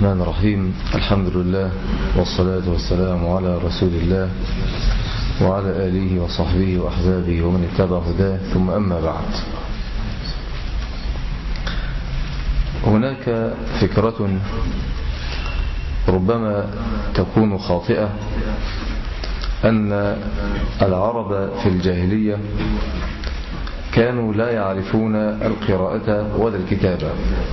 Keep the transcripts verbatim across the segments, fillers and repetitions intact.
الرحمن الرحيم. الحمد لله والصلاة والسلام على رسول الله وعلى آله وصحبه وأحبابه ومن اتبع هداه، ثم أما بعد. هناك فكرة ربما تكون خاطئة، أن العرب في الجاهلية كانوا لا يعرفون القراءة ولا الكتابة،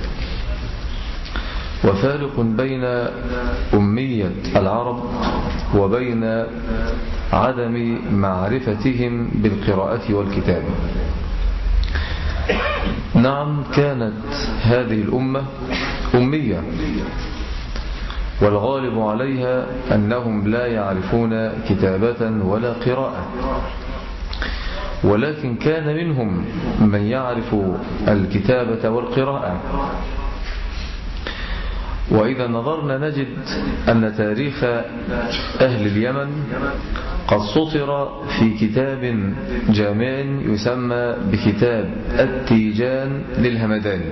وفارق بين أمية العرب وبين عدم معرفتهم بالقراءة والكتابة. نعم، كانت هذه الأمة أمية، والغالب عليها أنهم لا يعرفون كتابة ولا قراءة، ولكن كان منهم من يعرف الكتابة والقراءة. وإذا نظرنا نجد أن تاريخ أهل اليمن قد سطر في كتاب جامع يسمى بكتاب التيجان للهمداني.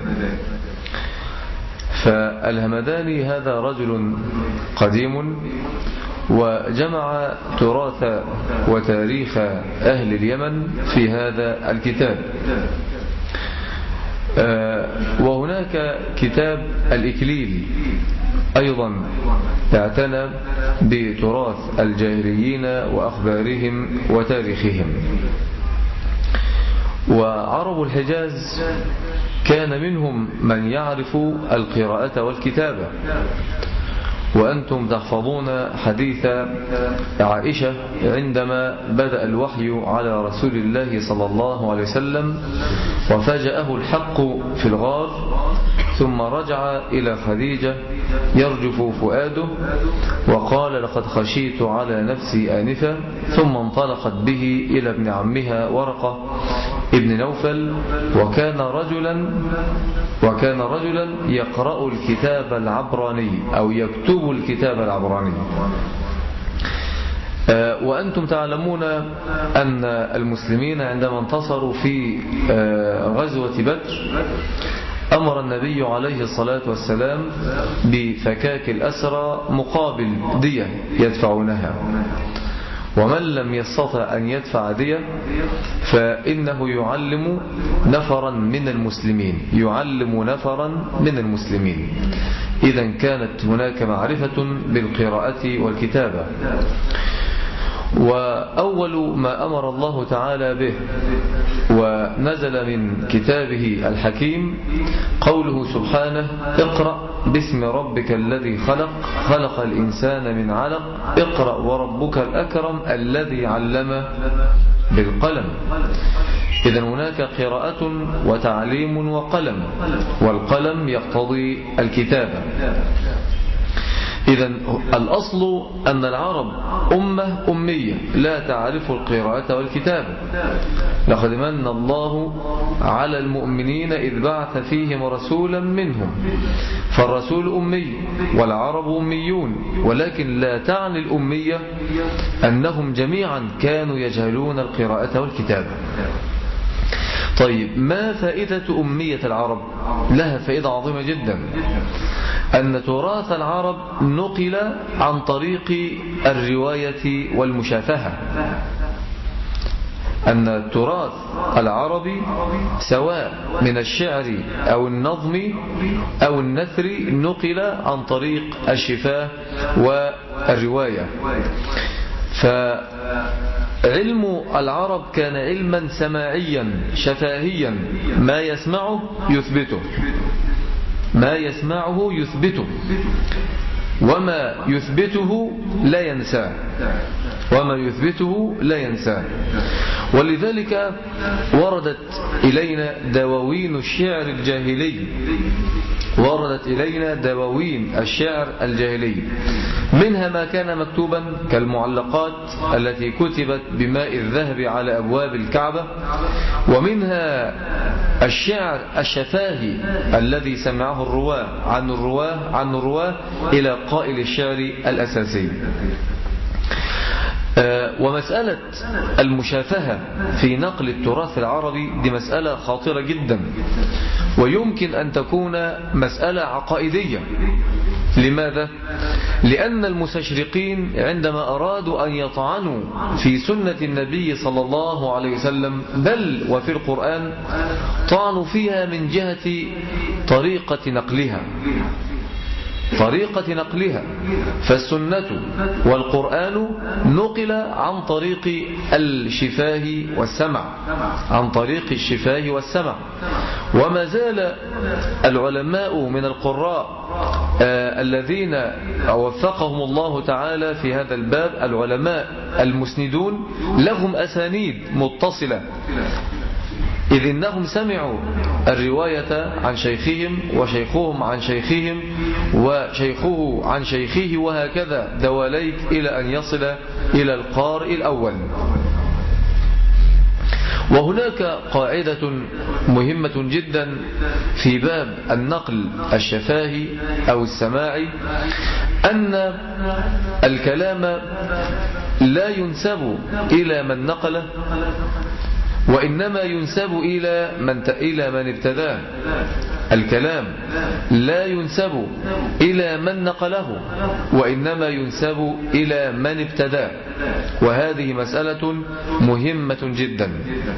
فالهمداني هذا رجل قديم، وجمع تراث وتاريخ أهل اليمن في هذا الكتاب. وهناك كتاب الإكليل أيضا اعتنى بتراث الجاهليين وأخبارهم وتاريخهم. وعرب الحجاز كان منهم من يعرف القراءة والكتابة، وأنتم تحفظون حديث عائشة عندما بدأ الوحي على رسول الله صلى الله عليه وسلم وفاجأه الحق في الغار، ثم رجع إلى خديجة يرجف فؤاده وقال: لقد خشيت على نفسي آنفا. ثم انطلقت به إلى ابن عمها ورقة ابن نوفل، وكان رجلا وكان رجلا يقرأ الكتاب العبراني أو يكتب الكتاب العبراني. وأنتم تعلمون أن المسلمين عندما انتصروا في غزوة بدر أمر النبي عليه الصلاة والسلام بفكاك الأسرى مقابل دية يدفعونها، ومن لم يستطع أن يدفع دية فإنه يعلم نفرا من المسلمين يعلم نفرا من المسلمين. إذن كانت هناك معرفة بالقراءة والكتابة. وأول ما أمر الله تعالى به ونزل من كتابه الحكيم قوله سبحانه: اقرأ باسم ربك الذي خلق خلق الإنسان من علق اقرأ وربك الأكرم الذي علم بالقلم. إذن هناك قراءة وتعليم وقلم، والقلم يقتضي الكتابة. إذن الأصل أن العرب أمة أمية لا تعرف القراءة والكتابة. لقد من الله على المؤمنين إذ بعث فيهم رسولا منهم. فالرسول أمي والعرب أميون، ولكن لا تعني الأمية أنهم جميعا كانوا يجهلون القراءة والكتابة. طيب، ما فائدة أمية العرب؟ لها فائدة عظيمة جدا، أن تراث العرب نقل عن طريق الرواية والمشافهة. أن تراث العربي سواء من الشعر أو النظم أو النثر نقل عن طريق الشفاه والرواية. فعلم العرب كان علما سماعيا شفاهيا، ما يسمعه يثبته ما يسمعه يثبته وما يثبته لا ينساه وما يثبته لا ينساه. ولذلك وردت إلينا دواوين الشعر الجاهلي وردت إلينا دواوين الشعر الجاهلي منها ما كان مكتوبا كالمعلقات التي كتبت بماء الذهب على أبواب الكعبة، ومنها الشعر الشفاهي الذي سمعه الرواه عن الرواه عن الرواه إلى قائل الشعر الأساسي. ومسألة المشافهة في نقل التراث العربي دي مسألة خطيرة جدا، ويمكن أن تكون مسألة عقائدية. لماذا؟ لأن المستشرقين عندما أرادوا أن يطعنوا في سنة النبي صلى الله عليه وسلم بل وفي القرآن طعنوا فيها من جهة طريقة نقلها طريقة نقلها فالسنة والقرآن نقل عن طريق الشفاه والسمع عن طريق الشفاه والسمع وما زال العلماء من القراء آه الذين وفقهم الله تعالى في هذا الباب، العلماء المسندون لهم أسانيد متصلة، إذ إنهم سمعوا الرواية عن شيخهم وشيخهم عن شيخهم وشيخه عن شيخه وهكذا دواليك إلى أن يصل إلى القارئ الأول. وهناك قاعدة مهمة جدا في باب النقل الشفاهي أو السماعي، أن الكلام لا ينسب إلى من نقله وإنما ينسب إلى من إلى من ابتداه. الكلام لا ينسب إلى من نقله وإنما ينسب إلى من ابتداه، وهذه مسألة مهمة جدا.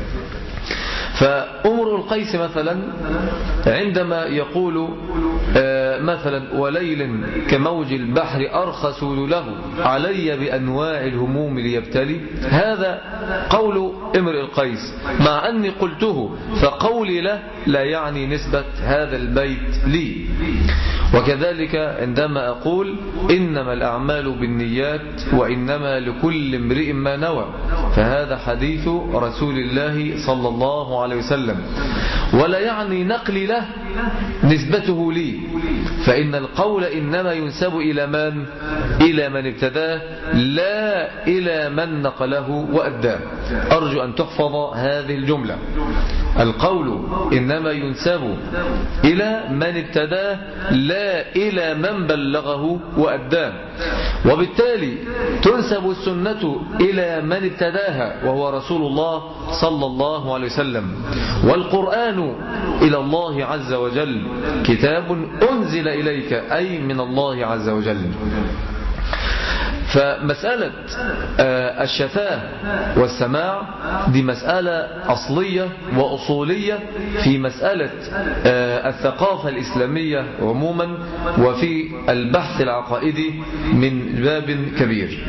فأمر القيس مثلا عندما يقول مثلا وليل كموج البحر أرخص له علي بأنواع الهموم ليبتلي، هذا قول امرئ القيس، مع أني قلته فقولي له لا يعني نسبة هذا البيت لي. وكذلك عندما أقول إنما الأعمال بالنيات وإنما لكل امرئ ما نوى، فهذا حديث رسول الله صلى الله عليه وسلم، ولا يعني نقلي له نسبته لي، فإن القول إنما ينسب إلى من؟ إلى من ابتداه لا إلى من نقله وأداه. أرجو أن تحفظ هذه الجملة، القول إنما ينسب إلى من ابتداه لا إلى من بلغه وأداه، وبالتالي تنسب السنة إلى من ابتداها وهو رسول الله صلى الله عليه وسلم، والقرآن إلى الله عز وجل كتاب أنزل إليك أي من الله عز وجل. فمسألة الشفاه والسماع دي مسألة أصلية وأصولية في مسألة الثقافة الإسلامية عموما وفي البحث العقائدي من باب كبير.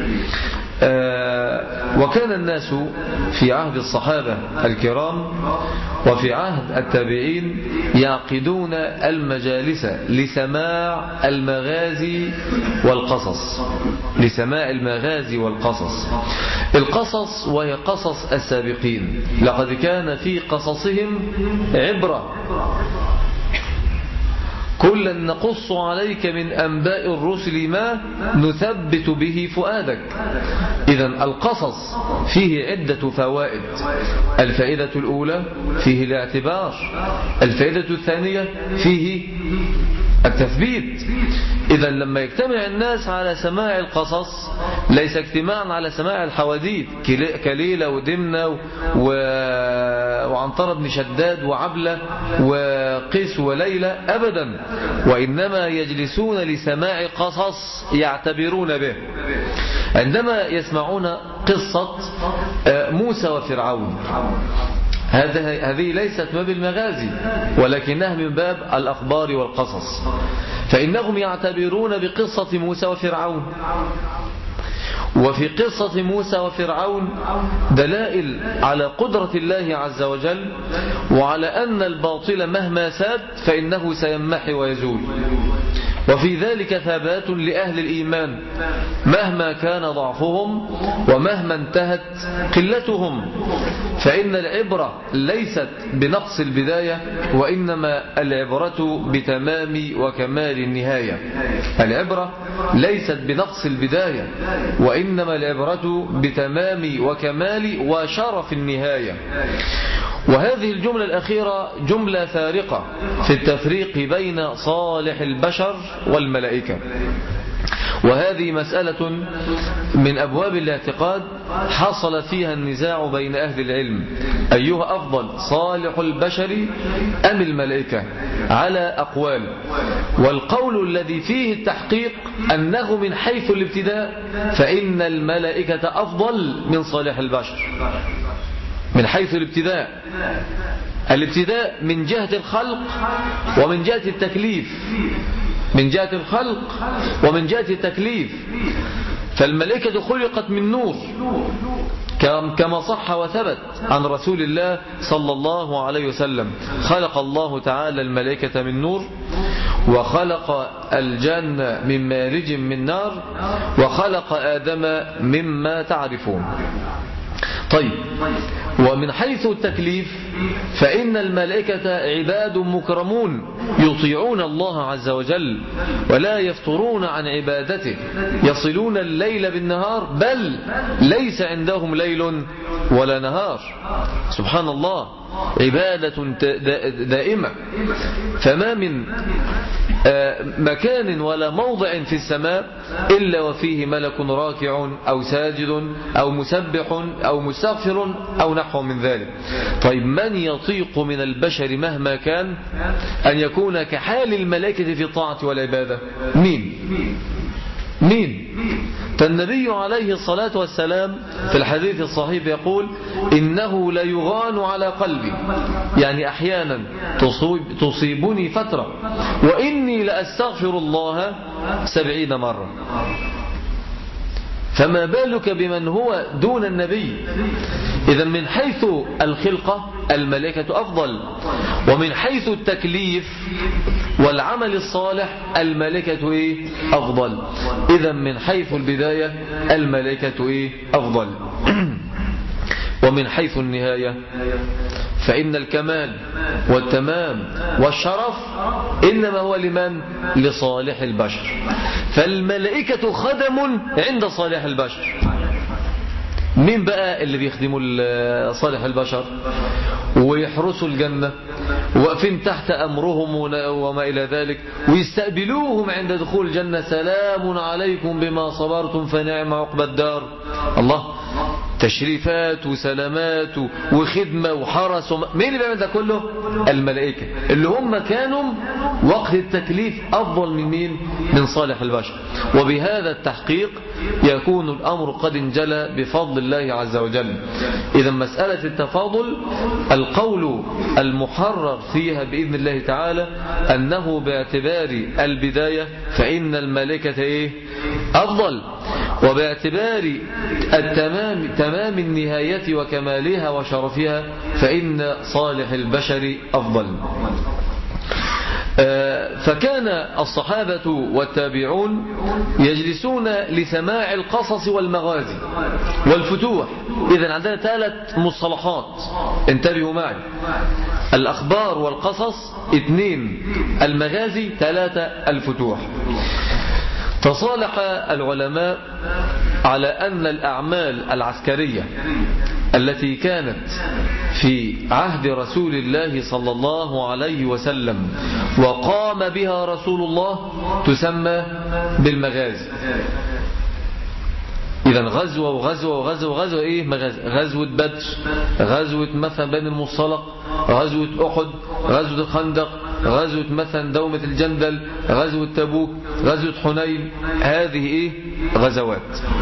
وكان الناس في عهد الصحابة الكرام وفي عهد التابعين يعقدون المجالس لسماع المغازي والقصص لسماع المغازي والقصص القصص وهي قصص السابقين، لقد كان في قصصهم عبرة، كلا نقص عليك من أنباء الرسل ما نثبت به فؤادك. إذن القصص فيه عدة فوائد، الفائدة الأولى فيه الاعتبار، الفائدة الثانية فيه التثبيت. إذا لما يجتمع الناس على سماع القصص ليس اجتماعا على سماع الحواديت كليلة ودمنة و... وعنترة بن شداد وعبلة وقيس وليلى أبدا، وإنما يجلسون لسماع قصص يعتبرون به. عندما يسمعون قصة موسى وفرعون، هذه ليست من باب المغازي ولكنها من باب الأخبار والقصص، فإنهم يعتبرون بقصة موسى وفرعون، وفي قصة موسى وفرعون دلائل على قدرة الله عز وجل وعلى أن الباطل مهما ساد فإنه سيمحي ويزول، وفي ذلك ثبات لأهل الإيمان مهما كان ضعفهم ومهما انتهت قلتهم، فإن العبرة ليست بنقص البداية وإنما العبرة بتمام وكمال النهاية. العبرة ليست بنقص البداية وإنما العبرة بتمام وكمال وشرف النهاية. وهذه الجملة الأخيرة جملة فارقة في التفريق بين صالح البشر والملائكة، وهذه مسألة من أبواب الاعتقاد حصل فيها النزاع بين أهل العلم، أيها أفضل، صالح البشر أم الملائكة، على أقوال. والقول الذي فيه التحقيق أنه من حيث الابتداء فإن الملائكة أفضل من صالح البشر. من حيث الابتداء، الابتداء من جهة الخلق ومن جهة التكليف، من جهة الخلق ومن جهة التكليف. فالملائكة خلقت من نور كما صح وثبت عن رسول الله صلى الله عليه وسلم. خلق الله تعالى الملائكة من نور، وخلق الجنة من مارج من نار، وخلق آدم مما تعرفون. طيب، ومن حيث التكليف فإن الملائكة عباد مكرمون يطيعون الله عز وجل ولا يفترون عن عبادته، يصلون الليل بالنهار، بل ليس عندهم ليل ولا نهار. سبحان الله، عبادة دائمة. فما من مكان ولا موضع في السماء إلا وفيه ملك راكع أو ساجد أو مسبح أو مستغفر أو نحو من ذلك. طيب، من يطيق من البشر مهما كان أن يكون كحال الملائكة في الطاعة والعبادة؟ مين؟ مين؟ فالنبي عليه الصلاة والسلام في الحديث الصحيح يقول: إنه ليغان على قلبي، يعني أحيانا تصيب تصيبني فترة وإني لأستغفر الله سبعين مرة. فما بالك بمن هو دون النبي؟ إذن من حيث الخلقة الملائكة أفضل، ومن حيث التكليف والعمل الصالح الملائكة إيه؟ أفضل. إذن من حيث البداية الملائكة إيه؟ أفضل. ومن حيث النهاية فإن الكمال والتمام والشرف إنما هو لمن؟ لصالح البشر. فالملائكة خدم عند صالح البشر. مين بقى اللي بيخدموا صالح البشر ويحرسوا الجنة وقفين تحت أمرهم وما إلى ذلك، ويستقبلوهم عند دخول الجنة: سلام عليكم بما صبرتم فنعم عقبى الدار. الله، تشريفات وسلامات وخدمة وحرس وم... مين اللي بيعمل ده كله؟ الملائكة، اللي هم كانوا وقت التكليف أفضل من مين؟ من صالح البشر. وبهذا التحقيق يكون الأمر قد انجلى بفضل الله عز وجل. إذا مسألة التفاضل القول المحرر فيها بإذن الله تعالى أنه باعتبار البداية فإن الملائكة إيه؟ أفضل، وباعتبار التمام تمام النهاية وكمالها وشرفها فإن صالح البشر أفضل. فكان الصحابة والتابعون يجلسون لسماع القصص والمغازي والفتوح. إذن عندنا ثلاث مصطلحات، انتبهوا معي: الأخبار والقصص اثنين، المغازي ثلاثة، الفتوح. تصالح العلماء على أن الأعمال العسكرية التي كانت في عهد رسول الله صلى الله عليه وسلم وقام بها رسول الله تسمى بالمغازي. إذا غزوة وغزوة وغزوة وغزوة إيه؟ مغازي. غزوة بدر، غزوة مثلا بني المصطلق، غزوة أحد، غزوة الخندق، غزوة مثلا دومة الجندل، غزوة تبوك، غزوة حنين. هذه إيه؟ غزوات.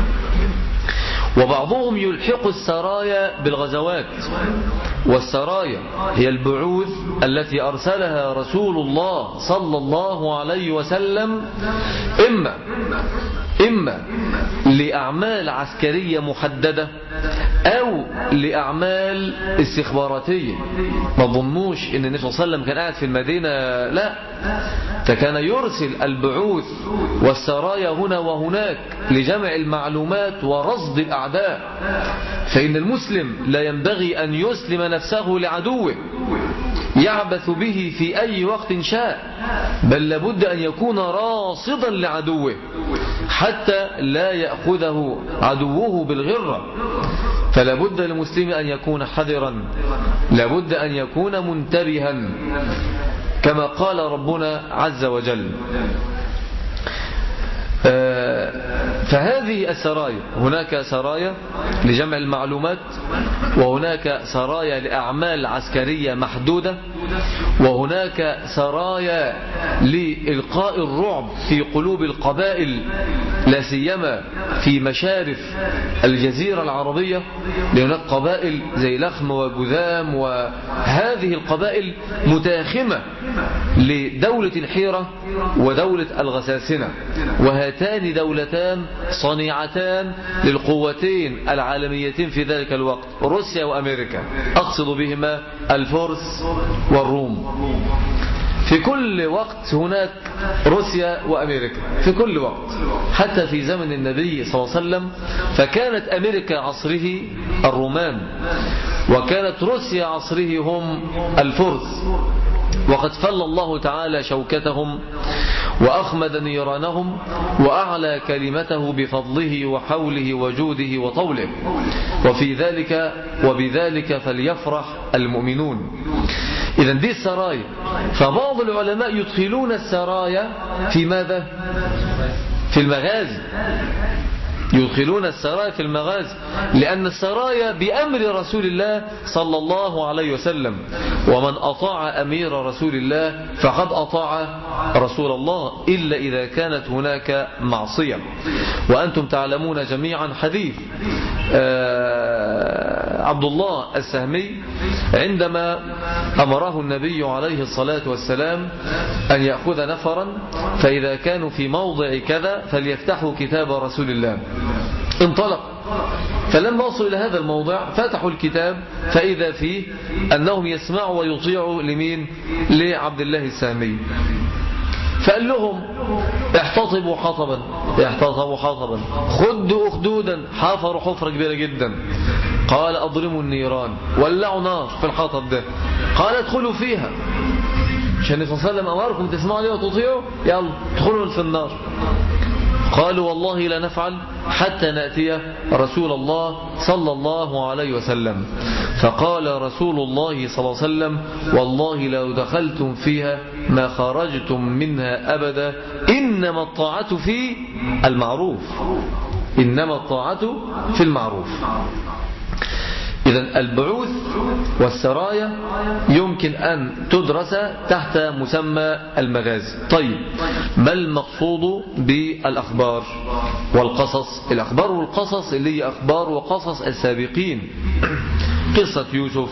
وبعضهم يلحق السرايا بالغزوات، والسرايا هي البعوث التي أرسلها رسول الله صلى الله عليه وسلم إما إما لأعمال عسكرية محددة أو لأعمال استخباراتية. ما ظنوش إن النبي صلى الله عليه وسلم كان قاعد في المدينة، لا، فكان يرسل البعوث والسرايا هنا وهناك لجمع المعلومات ورصد الأعداء. فإن المسلم لا ينبغي أن يسلم نفسه لعدوه يعبث به في أي وقت شاء، بل لابد أن يكون راصدا لعدوه حتى لا يأخذه عدوه بالغرة. فلابد للمسلم أن يكون حذرا، لابد أن يكون منتبها كما قال ربنا عز وجل. فهذه السرايا هناك سرايا لجمع المعلومات، وهناك سرايا لأعمال عسكرية محدودة، وهناك سرايا لإلقاء الرعب في قلوب القبائل لا سيما في مشارف الجزيرة العربية، لهناك قبائل زي لخم وجذام، وهذه القبائل متاخمة لدولة الحيرة ودولة الغساسنة، وهاتان دولتان صنيعتان للقوتين العالميتين في ذلك الوقت، روسيا وأمريكا، أقصد بهما الفرس والروم. في كل وقت هناك روسيا وأمريكا، في كل وقت، حتى في زمن النبي صلى الله عليه وسلم فكانت أمريكا عصره الرومان، وكانت روسيا عصره هم الفرس، وقد فل الله تعالى شوكتهم وأخمد نيرانهم وأعلى كلمته بفضله وحوله وجوده وطوله، وفي ذلك وبذلك فليفرح المؤمنون. إذن دي السرايا. فبعض العلماء يدخلون السرايا في ماذا؟ في المغازي، يدخلون السرايا في المغازي، لأن السرايا بأمر رسول الله صلى الله عليه وسلم، ومن أطاع أمير رسول الله فقد أطاع رسول الله، إلا إذا كانت هناك معصية. وأنتم تعلمون جميعا حديث عبد الله السهمي عندما أمره النبي عليه الصلاة والسلام أن يأخذ نفرا، فإذا كانوا في موضع كذا فليفتحوا كتاب رسول الله. انطلق، فلما وصلوا إلى هذا الموضع فتحوا الكتاب فإذا فيه أنهم يسمعوا ويطيعوا لمين؟ لعبد الله السامي. فقال لهم احتطبوا حطبا، احتطبوا حطبا، خدوا أخدودا، حفروا حفرة كبيرة جدا. قال أضرموا النيران، ولعوا نار في الحطب ده. قال ادخلوا فيها، عشان النبي صلى الله عليه وسلم أمركم تسمعوا لي وتطيعوا، يلا ادخلوا في النار. قالوا والله لا نفعل حتى نأتي رسول الله صلى الله عليه وسلم. فقال رسول الله صلى الله عليه وسلم والله لو دخلتم فيها ما خرجتم منها أبدا، إنما الطاعة في المعروف، إنما الطاعة في المعروف. إذن البعوث والسرايا يمكن أن تدرس تحت مسمى المغازي. طيب، ما المقصود بالأخبار والقصص؟ الأخبار والقصص اللي هي أخبار وقصص السابقين، قصة يوسف،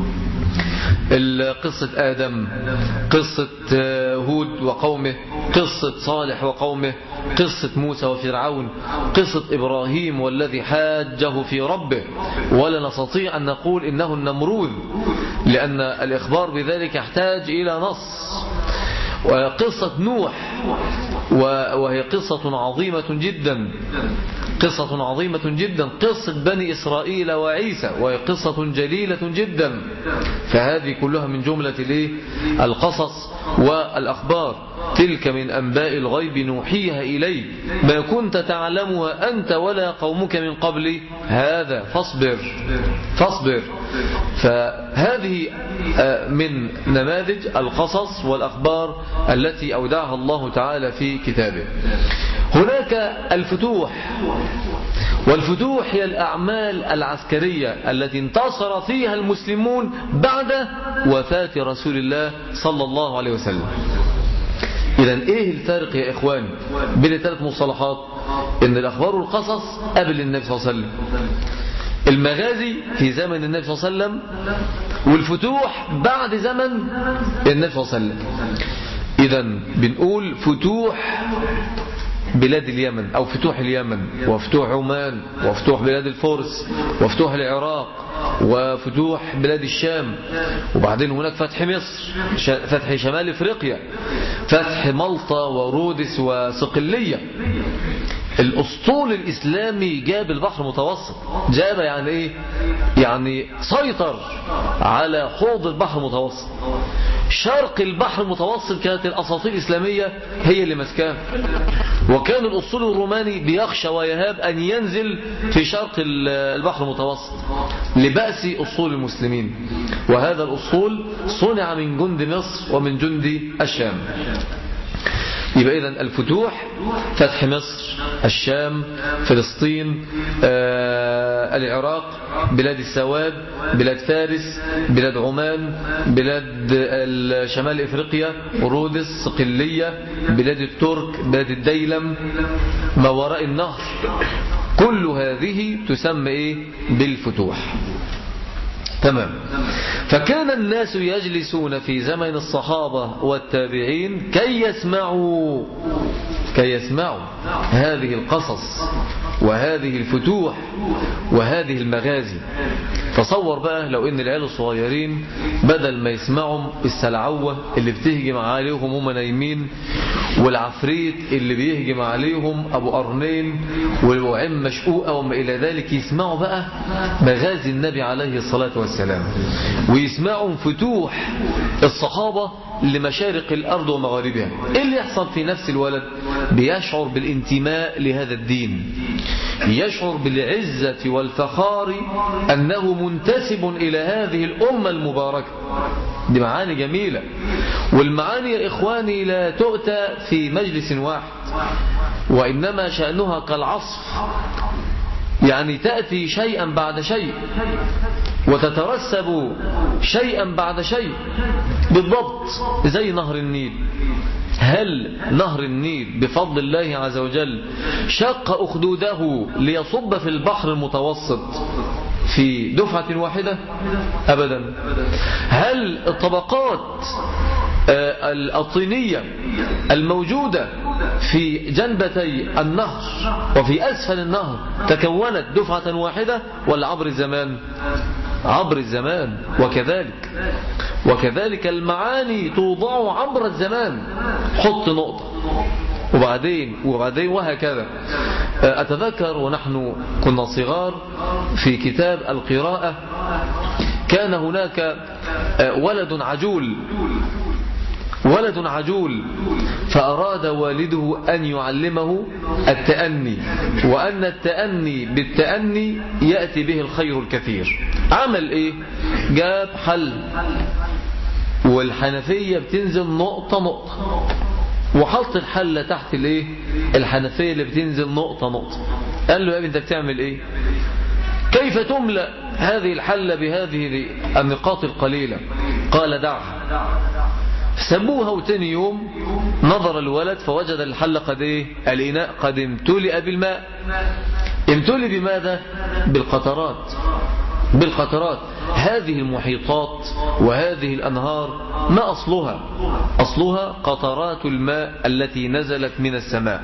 قصة آدم، قصة هود وقومه، قصة صالح وقومه، قصة موسى وفرعون، قصة إبراهيم والذي حاجه في ربه، ولا نستطيع أن نقول إنه النمروذ، لأن الإخبار بذلك يحتاج إلى نص. وقصة نوح، وهي قصة عظيمة جدا، قصة عظيمة جدا، قصة بني إسرائيل وعيسى، وهي قصة جليلة جدا. فهذه كلها من جملة القصص والأخبار. تلك من أنباء الغيب نوحيها إليك ما كنت تعلمها أنت ولا قومك من قبل هذا فاصبر فاصبر. فهذه من نماذج القصص والأخبار التي أودعها الله تعالى في كتابه. هناك الفتوح، والفتوح هي الأعمال العسكرية التي انتصر فيها المسلمون بعد وفاة رسول الله صلى الله عليه وسلم. إذن إيه الفارق يا إخواني بين الثلاث مصطلحات؟ إن الأخبار والقصص قبل النبي صلى الله عليه وسلم، المغازي في زمن النبي صلى الله عليه وسلم، والفتوح بعد زمن النبي صلى الله عليه وسلم. إذن بنقول فتوح بلاد اليمن أو فتوح اليمن، وفتوح عمان، وفتوح بلاد الفرس، وفتوح العراق، وفتوح بلاد الشام، وبعدين هناك فتح مصر، فتح شمال افريقيا، فتح مالطا ورودس وصقلية. الأسطول الإسلامي جاب البحر المتوسط، جاب يعني إيه؟ يعني سيطر على حوض البحر المتوسط. شرق البحر المتوسط كانت الأساطيل الإسلامية هي اللي مسكاه، وكان الأسطول الروماني بيخشى ويهاب أن ينزل في شرق البحر المتوسط لبأس أسطول المسلمين، وهذا الأسطول صنع من جند مصر ومن جند الشام. يبقى إذن الفتوح فتح مصر، الشام، فلسطين، آه العراق، بلاد السواد، بلاد فارس، بلاد عمان، بلاد شمال إفريقيا، رودس، صقلية، بلاد الترك، بلاد الديلم، ما وراء النهر، كل هذه تسمى إيه؟ بالفتوح. تمام. فكان الناس يجلسون في زمن الصحابة والتابعين كي يسمعوا كي يسمعوا هذه القصص وهذه الفتوح وهذه المغازي. تصور بقى لو ان العيال الصغيرين بدل ما يسمعوا السلعوة اللي بتهجم عليهم وهم نايمين، والعفريت اللي بيهجم عليهم ابو قرنين والوعم مشقوقة وما الى ذلك، يسمعوا بقى مغازي النبي عليه الصلاة والسلام، ويسمعوا فتوح الصحابة لمشارق الأرض ومغاربها. إيه اللي يحصل في نفس الولد؟ بيشعر بالانتماء لهذا الدين، يشعر بالعزة والفخار أنه منتسب إلى هذه الأمة المباركة. دي معاني جميلة، والمعاني يا إخواني لا تؤتى في مجلس واحد، وإنما شأنها كالعصف، يعني تأتي شيئا بعد شيء وتترسب شيئا بعد شيء، بالضبط زي نهر النيل. هل نهر النيل بفضل الله عز وجل شق أخدوده ليصب في البحر المتوسط في دفعة واحدة؟ أبدا. هل الطبقات الطينية الموجودة في جنبتي النهر وفي أسفل النهر تكونت دفعة واحدة ولا عبر الزمان؟ عبر الزمان. وكذلك وكذلك المعاني توضع عبر الزمان، حط نقطة وبعدين وبعدين وهكذا. أتذكر ونحن كنا صغار في كتاب القراءة كان هناك ولد عجول ولد عجول فأراد والده أن يعلمه التأني، وأن التأني بالتأني يأتي به الخير الكثير. عمل إيه؟ جاب حل والحنفية بتنزل نقطة نقطة، وحط الحلة تحت الإيه؟ الحنفية اللي بتنزل نقطة نقطة. قال له يا ابني أنت بتعمل إيه؟ كيف تملأ هذه الحلة بهذه النقاط القليلة؟ قال دعها. سموها، وتاني يوم نظر الولد فوجد الحل قد ايه؟ الإناء قد امتلئ بالماء. امتلئ بماذا؟ بالقطرات. بالقطرات. هذه المحيطات وهذه الأنهار ما أصلها؟ أصلها قطرات الماء التي نزلت من السماء.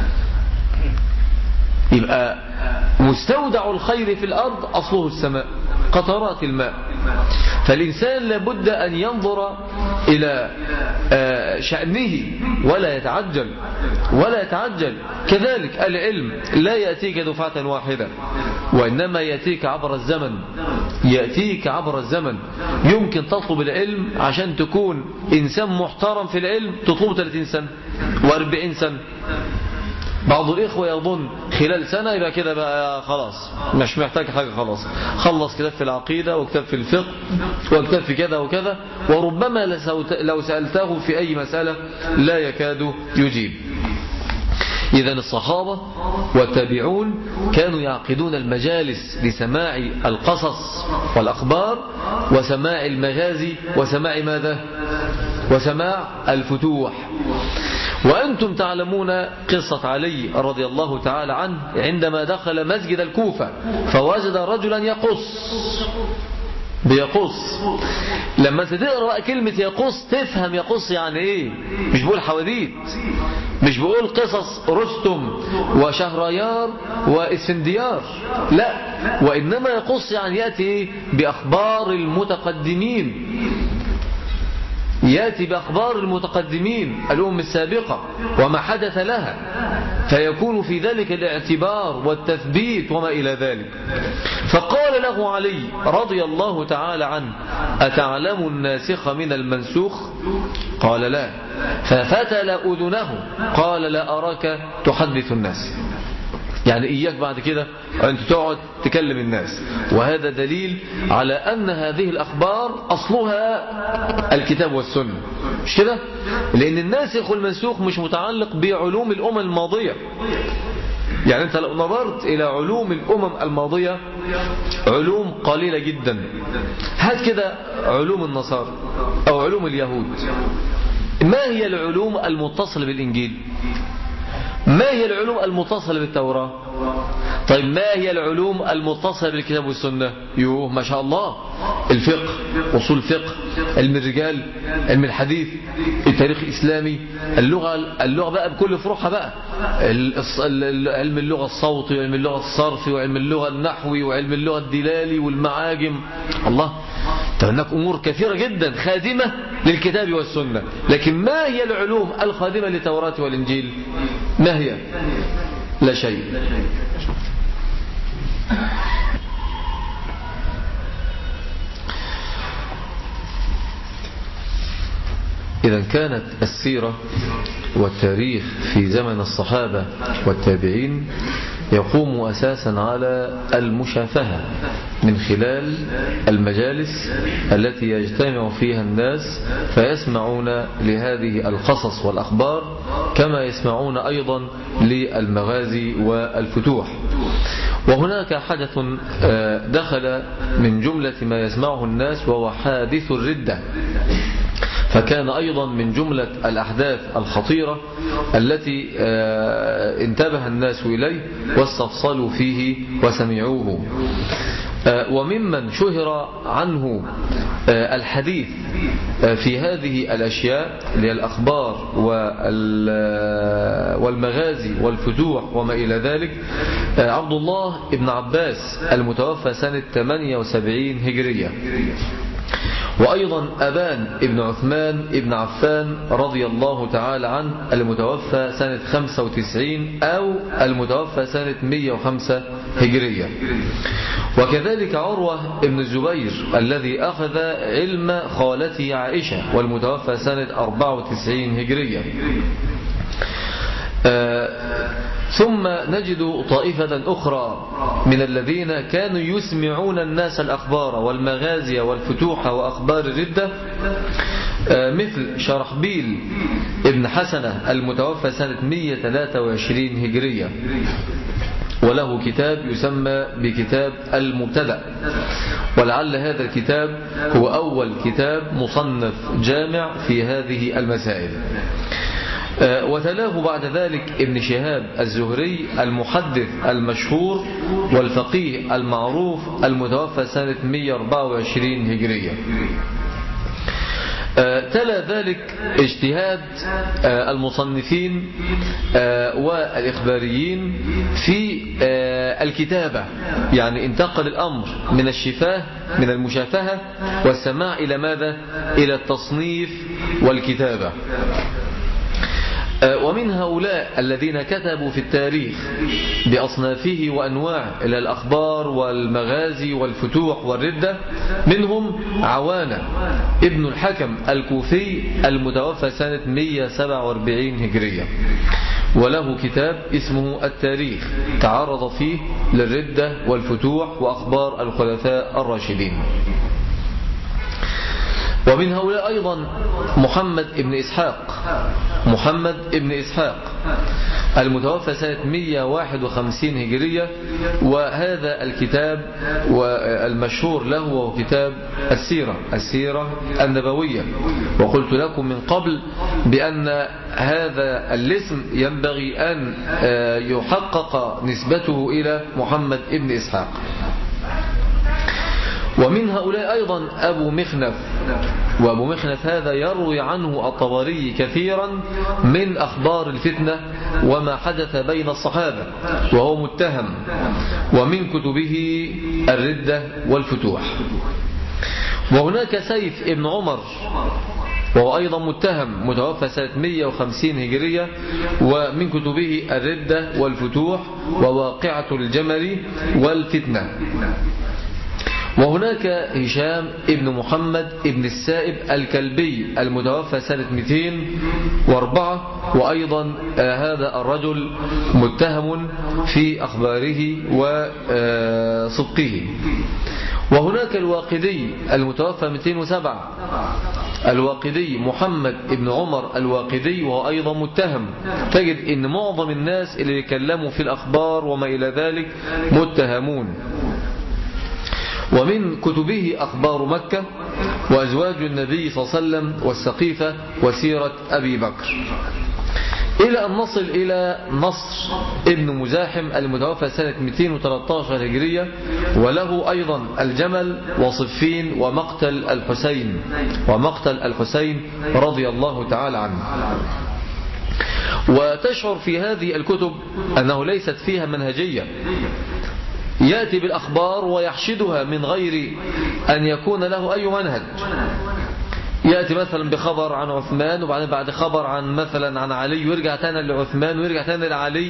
يبقى مستودع الخير في الأرض أصله السماء، قطرات الماء. فالإنسان لابد أن ينظر إلى شأنه ولا يتعجل ولا يتعجل. كذلك العلم لا يأتيك دفعة واحدة، وإنما يأتيك عبر الزمن. يأتيك عبر الزمن. يمكن تطلب العلم عشان تكون إنسان محترم في العلم تطلب ثلاثين سنة وأربعين سنة. بعض الإخوة يظن خلال سنة يبقى كده بقى خلاص مش محتاج حاجة، خلاص خلص كتاب في العقيدة وكتاب في الفقه وكتاب في كذا وكذا، وربما لو سألته في أي مسألة لا يكاد يجيب. إذن الصحابة والتابعون كانوا يعقدون المجالس لسماع القصص والأخبار وسماع المغازي وسماع ماذا؟ وسماع الفتوح. وأنتم تعلمون قصة علي رضي الله تعالى عنه عندما دخل مسجد الكوفة فوجد رجلا يقص بيقص. لما انت تقرأ كلمة يقص تفهم يقص يعني ايه. مش بقول حواديت، مش بقول قصص رستم وشهريار واسفنديار، لا، وإنما يقص يعني يأتي ايه؟ بأخبار المتقدمين، يأتي بأخبار المتقدمين الأمم السابقة وما حدث لها، فيكون في ذلك الاعتبار والتثبيت وما إلى ذلك. فقال له علي رضي الله تعالى عنه أتعلم الناسخ من المنسوخ؟ قال لا. ففتل أذنه قال لا أراك تحدث الناس. يعني إياك بعد كده أنت تقعد تكلم الناس. وهذا دليل على أن هذه الأخبار أصلها الكتاب والسنة، مش كده؟ لأن الناسخ والمنسوخ مش متعلق بعلوم الأمم الماضية. يعني أنت لو نظرت إلى علوم الأمم الماضية علوم قليلة جدا. هات كده علوم النصارى أو علوم اليهود، ما هي العلوم المتصلة بالإنجيل؟ ما هي العلوم المتصلة بالتوراة؟ طيب ما هي العلوم المتصلة بالكتاب والسنة؟ يوه ما شاء الله، الفقه، أصول الفقه، علم الرجال، علم الحديث، التاريخ الإسلامي، اللغة اللغة بقى بكل فروعها بقى، علم اللغة الصوتي وعلم اللغة الصرفي وعلم اللغة النحوي وعلم اللغة الدلالي والمعاجم. الله، هناك أمور كثيرة جدا خادمة للكتاب والسنة. لكن ما هي العلوم الخادمة للتوراة والإنجيل؟ ما هي؟ لا شيء. إذا كانت السيرة والتاريخ في زمن الصحابة والتابعين يقوم أساسا على المشافهة من خلال المجالس التي يجتمع فيها الناس فيسمعون لهذه القصص والأخبار كما يسمعون أيضا للمغازي والفتوح. وهناك حدث دخل من جملة ما يسمعه الناس وهو حادث الردة، فكان أيضا من جملة الأحداث الخطيرة التي انتبه الناس إليه واستفصلوا فيه وسمعوه. وممن شهر عنه الحديث في هذه الأشياء اللي هي الأخبار والمغازي والفتوح وما إلى ذلك عبد الله بن عباس المتوفى سنة ثمانية وسبعين هجرية، وأيضا أبان ابن عثمان ابن عفان رضي الله تعالى عنه المتوفى سنة خمسة وتسعين أو المتوفى سنة مئة وخمسة هجرية. وكذلك عروة ابن الزبير الذي أخذ علم خالته عائشة والمتوفى سنة أربعة وتسعين هجرية. آه ثم نجد طائفة أخرى من الذين كانوا يسمعون الناس الأخبار والمغازي والفتوح وأخبار الردة مثل شرحبيل ابن حسنة المتوفى سنة مئة وثلاثة وعشرين هجرية، وله كتاب يسمى بكتاب المبتدأ، ولعل هذا الكتاب هو أول كتاب مصنف جامع في هذه المسائل. وتلاه بعد ذلك ابن شهاب الزهري المحدث المشهور والفقيه المعروف المتوفى سنة مئة وأربعة وعشرين هجرية. تلا ذلك اجتهاد المصنفين والإخباريين في الكتابة، يعني انتقل الأمر من الشفاه من المشافهة والسماع إلى ماذا؟ إلى التصنيف والكتابة. ومن هؤلاء الذين كتبوا في التاريخ بأصنافه وأنواع إلى الأخبار والمغازي والفتوح والردة منهم عوانة ابن الحكم الكوفي المتوفى سنة مئة وسبعة وأربعين هجرية، وله كتاب اسمه التاريخ تعرض فيه للردة والفتوح وأخبار الخلفاء الراشدين. ومن هؤلاء أيضا محمد ابن إسحاق محمد ابن إسحاق المتوفى سنة مئة وواحد وخمسين هجرية، وهذا الكتاب والمشهور له هو كتاب السيرة السيرة النبوية. وقلت لكم من قبل بأن هذا الاسم ينبغي أن يحقق نسبته إلى محمد ابن إسحاق. ومن هؤلاء أيضا أبو مخنف، وأبو مخنف هذا يروي عنه الطبري كثيرا من أخبار الفتنة وما حدث بين الصحابة، وهو متهم، ومن كتبه الردة والفتوح. وهناك سيف ابن عمر وهو أيضا متهم متوفى سنة مئة وخمسين هجرية، ومن كتبه الردة والفتوح وواقعة الجمل والفتنة. وهناك هشام ابن محمد ابن السائب الكلبي المتوفى سنة مئتين وأربعة، وأيضا هذا الرجل متهم في أخباره وصدقه. وهناك الواقدي المتوفى مئتين وسبعة، الواقدي محمد ابن عمر الواقدي، وهو أيضا متهم. تجد أن معظم الناس اللي يتكلموا في الأخبار وما إلى ذلك متهمون. ومن كتبه أخبار مكة وأزواج النبي صلى الله عليه وسلم والسقيفة وسيرة أبي بكر، إلى أن نصل إلى نصر ابن مزاحم المتوفى سنة مئتين وثلاثة عشر هجرية، وله أيضا الجمل وصفين ومقتل الحسين ومقتل الحسين رضي الله تعالى عنه. وتشعر في هذه الكتب أنه ليست فيها منهجية، يأتي بالأخبار ويحشدها من غير أن يكون له أي منهج. يأتي مثلا بخبر عن عثمان، وبعدين بعد خبر عن مثلا عن علي، ويرجع تاني لعثمان، ويرجع تاني لعلي.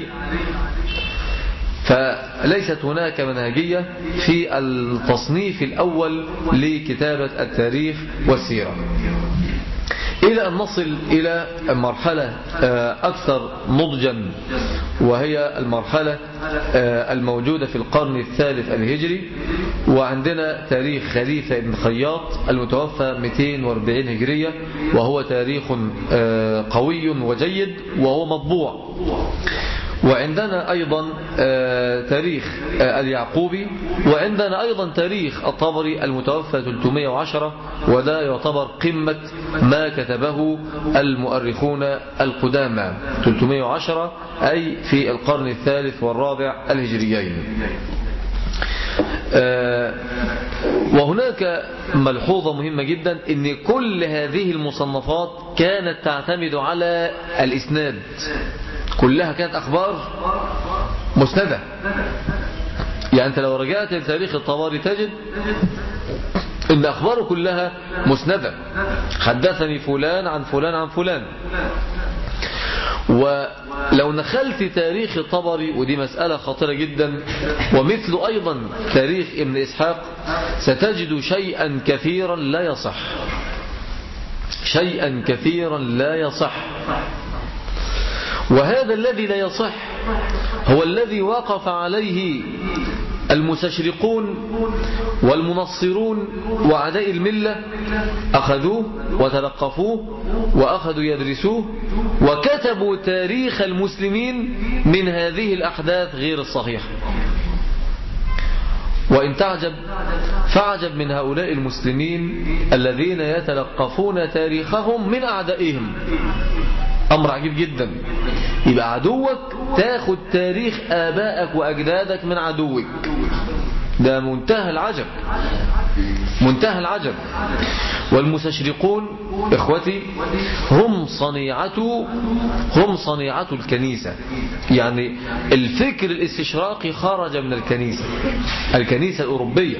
فليست هناك منهجية في التصنيف الأول لكتابة التاريخ والسيرة، إلى أن نصل إلى مرحلة أكثر نضجا، وهي المرحلة الموجودة في القرن الثالث الهجري. وعندنا تاريخ خليفة بن خياط المتوفى مئتين وأربعين هجرية، وهو تاريخ قوي وجيد وهو مطبوع. وعندنا أيضا تاريخ اليعقوبي، وعندنا أيضا تاريخ الطبري المتوفى ثلاثمئة وعشرة، وده يعتبر قمة ما كتبه المؤرخون القدامى، ثلاثمئة وعشرة أي في القرن الثالث والرابع الهجريين. وهناك ملحوظة مهمة جدا، ان كل هذه المصنفات كانت تعتمد على الإسناد، كلها كانت أخبار مسندة. يعني أنت لو رجعت لتاريخ الطبري تجد إن أخباره كلها مسندة، حدثني فلان عن فلان عن فلان. ولو نخلت تاريخ الطبري، ودي مسألة خطيرة جدا، ومثل أيضا تاريخ ابن إسحاق، ستجد شيئا كثيرا لا يصح، شيئا كثيرا لا يصح. وهذا الذي لا يصح هو الذي وقف عليه المستشرقون والمنصرون وأعداء الملة، أخذوه وتلقفوه وأخذوا يدرسوه، وكتبوا تاريخ المسلمين من هذه الأحداث غير الصحيحة. وإن تعجب فاعجب من هؤلاء المسلمين الذين يتلقفون تاريخهم من أعدائهم، أمر عجيب جدا. يبقى عدوك تاخد تاريخ آبائك وأجدادك من عدوك، ده منتهى العجب، منتهى العجب. والمستشرقون إخوتي هم صنيعة هم صنيعة الكنيسة، يعني الفكر الاستشراقي خرج من الكنيسة، الكنيسة الأوروبية.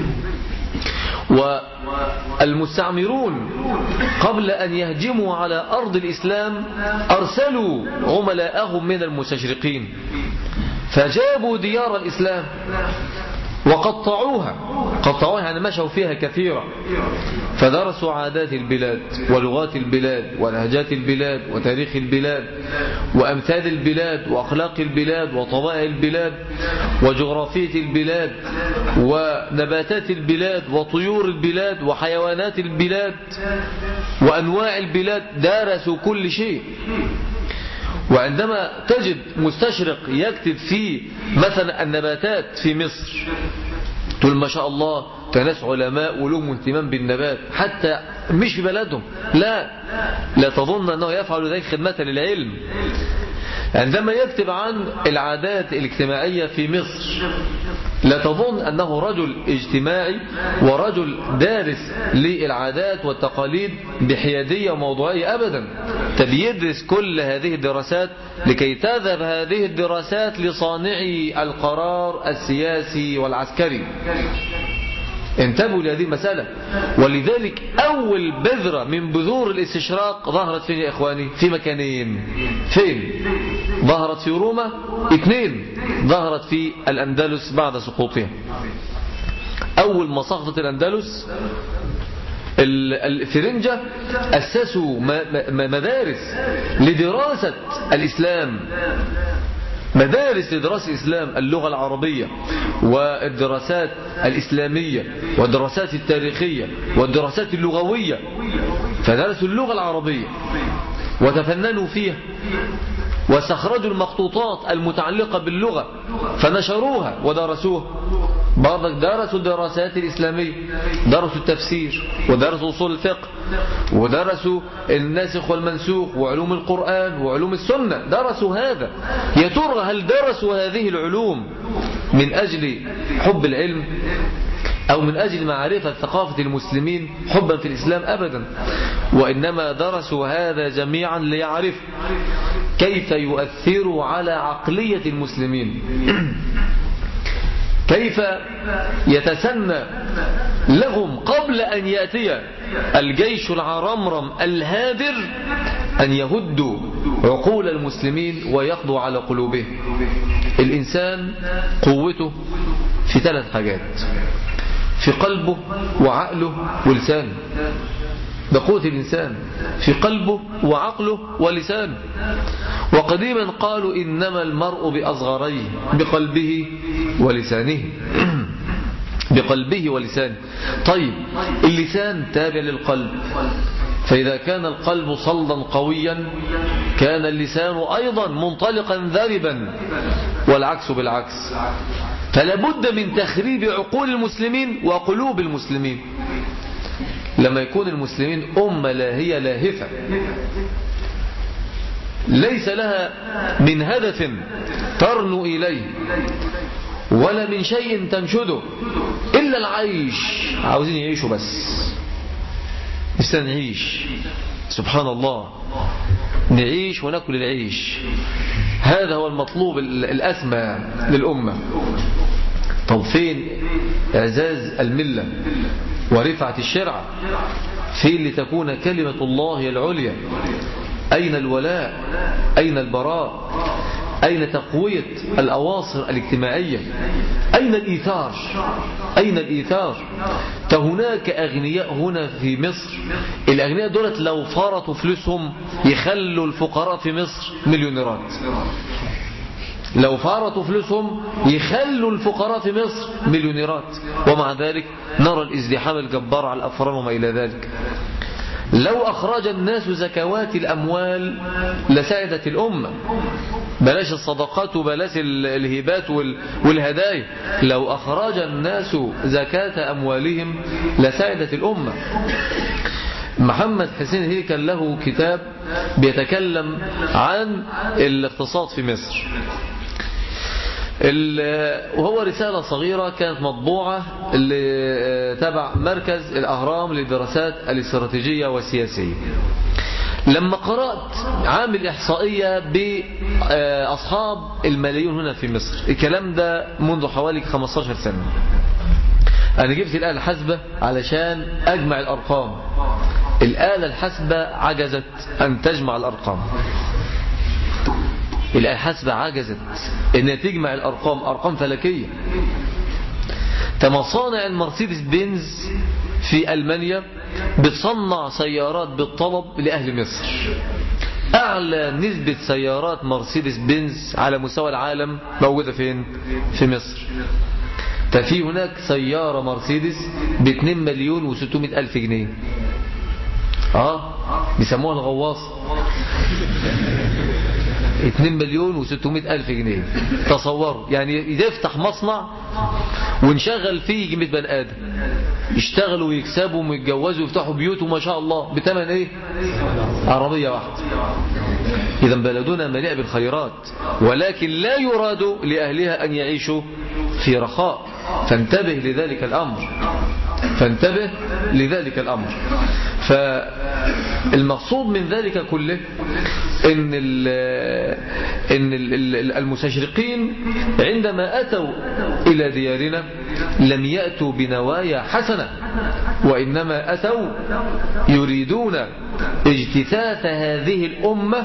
والمستعمرون قبل أن يهجموا على أرض الإسلام أرسلوا عملاءهم من المستشرقين، فجابوا ديار الإسلام وقطعوها، قطعوها يعني مشوا فيها كثيرا، فدرسوا عادات البلاد ولغات البلاد ولهجات البلاد وتاريخ البلاد وأمثال البلاد وأخلاق البلاد وطبائع البلاد وجغرافية البلاد ونباتات البلاد وطيور البلاد وحيوانات البلاد وأنواع البلاد، درسوا كل شيء. وعندما تجد مستشرق يكتب في مثلا النباتات في مصر، تقول ما شاء الله كناس علماء ولهم اهتمام بالنبات، حتى مش في بلدهم، لا لا تظن أنه يفعل ذلك خدمة للعلم. عندما يكتب عن العادات الاجتماعية في مصر، لا تظن أنه رجل اجتماعي ورجل دارس للعادات والتقاليد بحيادية وموضوعية أبدا. بيدرس كل هذه الدراسات لكي تذهب هذه الدراسات لصانعي القرار السياسي والعسكري. انتبهوا لهذه المسألة. ولذلك أول بذرة من بذور الاستشراق ظهرت فين يا إخواني؟ في مكانين. فين؟ ظهرت في روما. اثنين، ظهرت في الأندلس بعد سقوطها. أول ما سقطت الأندلس الفرنجة أسسوا مدارس لدراسة الإسلام، مدارس لدراسة الإسلام، اللغة العربية والدراسات الإسلامية والدراسات التاريخية والدراسات اللغوية، فدرسوا اللغة العربية وتفننوا فيها واستخرجوا المخطوطات المتعلقة باللغة فنشروها ودرسوها. برضك درسوا الدراسات الإسلامية، درسوا التفسير ودرسوا أصول الفقه ودرسوا الناسخ والمنسوخ وعلوم القرآن وعلوم السنة، درسوا هذا. يا ترى هل درسوا هذه العلوم من أجل حب العلم أو من أجل معرفة ثقافة المسلمين حبا في الإسلام؟ أبدا، وإنما درسوا هذا جميعا ليعرفوا كيف يؤثروا على عقلية المسلمين، كيف يتسنى لهم قبل أن يأتي الجيش العرمرم الهادر أن يهدوا عقول المسلمين ويقضوا على قلوبهم. الإنسان قوته في ثلاث حاجات: في قلبه وعقله ولسانه. ده قوة الإنسان في قلبه وعقله ولسانه. وقديما قالوا إنما المرء بأصغريه، بقلبه ولسانه بقلبه ولسانه. طيب اللسان تابع للقلب، فإذا كان القلب صلدا قويا كان اللسان أيضا منطلقا ذربا، والعكس بالعكس. فلا بد من تخريب عقول المسلمين وقلوب المسلمين. لما يكون المسلمين أمة لاهية لاهفة ليس لها من هدف ترنو إليه ولا من شيء تنشده إلا العيش، عاوزين يعيشوا بس، نفسنا نعيش، سبحان الله، نعيش ونأكل العيش، هذا هو المطلوب الأسمى للأمة. طب فين إعزاز الملة ورفعة الشرع؟ فين لتكون كلمة الله العليا؟ أين الولاء؟ أين البراء؟ أين تقوية الأواصر الاجتماعية؟ أين الإيثار؟ أين الإيثار؟ فهناك أغنياء هنا في مصر، الأغنياء دولت لو فرطوا فلوسهم يخلوا الفقراء في مصر مليونيرات، لو فرطوا فلوسهم يخلوا الفقراء في مصر مليونيرات، ومع ذلك نرى الازدحام الجبار على الأفران وما إلى ذلك. لو أخرج الناس زكوات الأموال لساعدت الأمة، بلاش الصدقات وبلاش الهبات والهدايا، لو أخرج الناس زكاة أموالهم لساعدت الأمة. محمد حسين هيكل له كتاب بيتكلم عن الاقتصاد في مصر، وهو رسالة صغيرة كانت مطبوعة تبع مركز الأهرام للدراسات الاستراتيجية والسياسية. لما قرأت عامل إحصائية بأصحاب الملايين هنا في مصر، الكلام ده منذ حوالي خمسة عشر سنة، أنا جبت الآلة الحاسبة علشان أجمع الأرقام، الآلة الحاسبة عجزت أن تجمع الأرقام، الآلة الحاسبة عجزت أن تجمع الأرقام، أرقام فلكية. مصانع المرسيدس بنز في ألمانيا بتصنع سيارات بالطلب لأهل مصر، أعلى نسبة سيارات مرسيدس بنز على مستوى العالم موجودة فين؟ في مصر. ففي هناك سيارة مرسيدس باثنين مليون وستمائة ألف جنيه، اه بيسموها الغواصة، اثنين مليون وستمائة ألف جنيه. تصوروا يعني يفتح مصنع ونشغل فيه جميع بني آدم يشتغلوا ويكسبوا ويتجوزوا ويفتحوا بيوت وما شاء الله بثمن ايه؟ عربية واحدة. إذا بلدنا مليء بالخيرات، ولكن لا يراد لأهلها أن يعيشوا في رخاء، فانتبه لذلك الأمر، فانتبه لذلك الأمر. فالمقصود من ذلك كله إن إن المستشرقين عندما أتوا إلى ديارنا لم يأتوا بنوايا حسنة، وإنما أتوا يريدون اجتثاث هذه الأمة